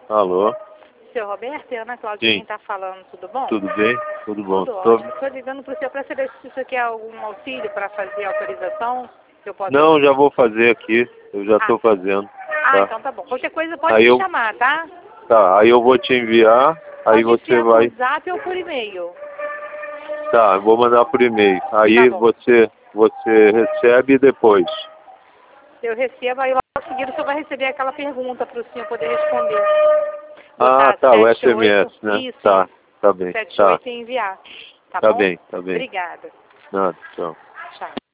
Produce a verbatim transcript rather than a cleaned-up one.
Alô? Seu Roberto, é Ana Cláudia quem está falando, tudo bom? Tudo bem? Tudo bom. Tudo Tô... ótimo. Estou ligando para o senhor para saber se você quer algum auxílio para fazer a autorização. Que eu posso... Não, já vou fazer aqui. Eu já estou ah. fazendo. Ah, Tá? então tá bom. Qualquer coisa pode aí me eu... chamar, tá? Tá, aí eu vou te enviar, aí Pode você enviar vai... por zap ou por e-mail. Tá, eu vou mandar por e-mail. Aí Tá bom. você, você recebe depois. Eu recebo, aí logo em seguida o senhor vai receber aquela pergunta para o senhor poder responder. Ah, Botar tá, o sete, S M S, oito, né? isso, Tá, isso. tá bem. sete, Tá, oito e enviar. Tá, tá bom? bem, tá bem. Obrigada. Nada, tchau. Tchau.